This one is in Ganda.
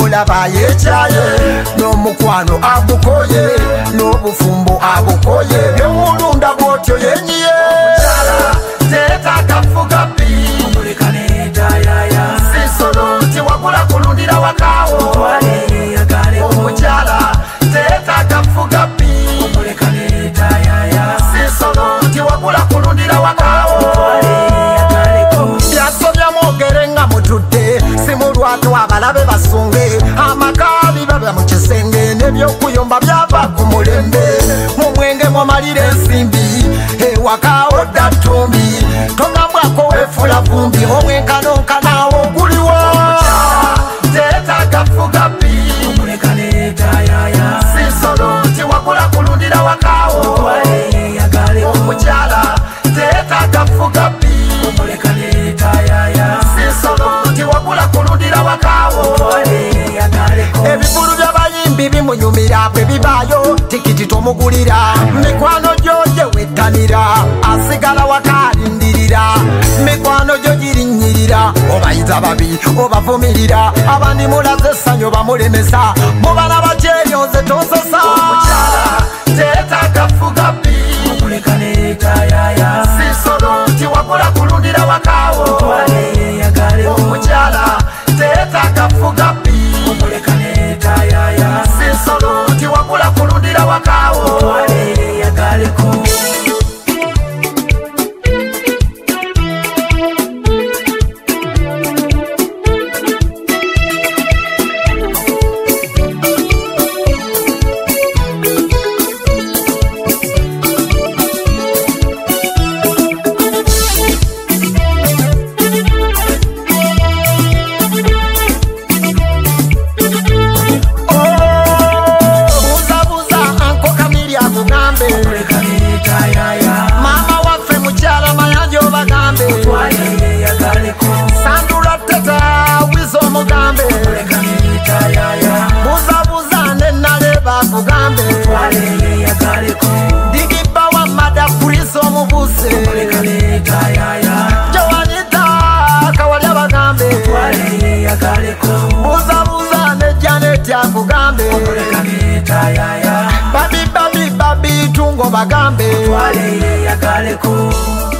olaba yechaye n'omukwano agukoye n'obufumbo agukoye byomulunda bwotyo yenyiye omukyala teetaaga fuga pi sisolo nti wagula kulundira wakaawo omukyala teetaaga fuga pi sisolo nti wagula kulundira wakaawo byasobya mwogere nga mutudde simulwatu abalabe basunge amakabi baba mu kisenge n'ebyokuyomba byava ku mulembe mu mwenge mwamalira ensimbi ewaka odda ttumbi togambwako weefula vumbi omwenkanonkanawo oguliwo teetaaga fuga pi sisolo nti wagula kulundira wakaawo omukyala teetaaga fuga pi sisolo nti wagula kulundira wakaawo ebivulu by'abayimbi bimunyumira bwe bibaayo tikiti tomugulira mikwano gyo gye wettanira asigala wakalindirira mikwano gyo girinnyirira obayiza babi obavumirira abandi mulaze essanyu bamulemesa mubala bakyeryoze tosesa omukyala teetaaga fuga pi sisolo nti wagula kulundira wakaawo omukyala teetaaga fuga pi sisolo nti wagula kulundira wakaawo mama waffe mukyala mayanja obagambe sandula teta wiza omugambe buzabuza nenale bakugambe digibba wa mada pulisi omubuse jowanita kawalya bagambe buzabuza ne janeti akugambe babi tungo bagambe